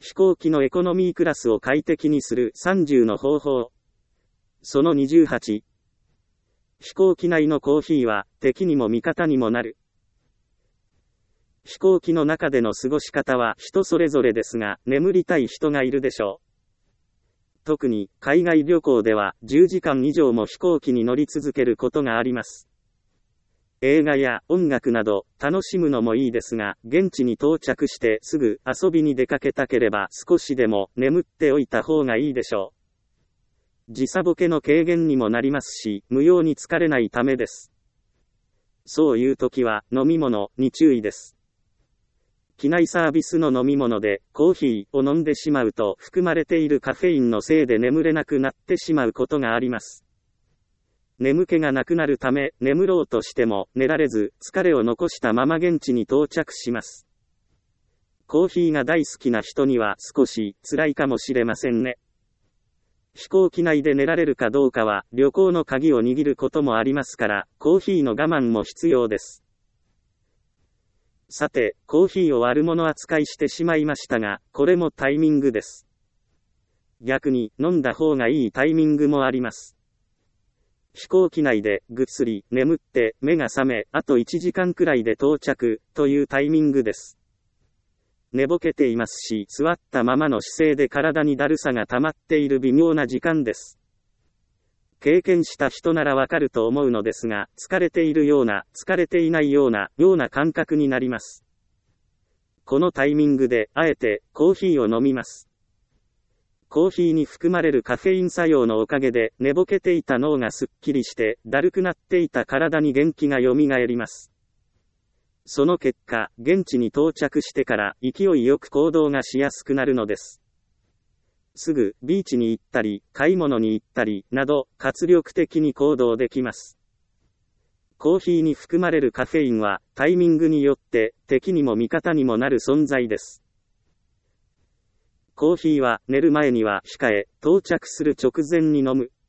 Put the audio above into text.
飛行機のエコノミークラスを快適にする30の方法。その28。飛行機内のコーヒーは敵にも味方にもなる。飛行機の中での過ごし方は人それぞれですが、眠りたい人がいるでしょう。特に海外旅行では10時間以上も飛行機に乗り続けることがあります。映画や音楽など楽しむのもいいですが、現地に到着してすぐ遊びに出かけたければ少しでも眠っておいた方がいいでしょう。時差ボケの軽減にもなりますし、無用に疲れないためです。そういう時は飲み物に注意です。機内サービスの飲み物でコーヒーを飲んでしまうと含まれているカフェインのせいで眠れなくなってしまうことがあります。眠気がなくなるため、眠ろうとしても寝られず、疲れを残したまま現地に到着します。コーヒーが大好きな人には少し辛いかもしれませんね。飛行機内で寝られるかどうかは旅行の鍵を握ることもありますから、コーヒーの我慢も必要です。さて、コーヒーを悪者扱いしてしまいましたが、これもタイミングです。逆に飲んだ方がいいタイミングもあります。飛行機内でぐっすり眠って目が覚め、あと1時間くらいで到着というタイミングです。寝ぼけていますし、座ったままの姿勢で体にだるさが溜まっている微妙な時間です。経験した人ならわかると思うのですが、疲れているような、疲れていないような感覚になります。このタイミングで、あえてコーヒーを飲みます。コーヒーに含まれるカフェイン作用のおかげで、寝ぼけていた脳がすっきりして、だるくなっていた体に元気がよみがえります。その結果、現地に到着してから勢いよく行動がしやすくなるのです。すぐビーチに行ったり、買い物に行ったりなど、活力的に行動できます。コーヒーに含まれるカフェインは、タイミングによって敵にも味方にもなる存在です。コーヒーは寝る前には控え、到着する直前に飲む。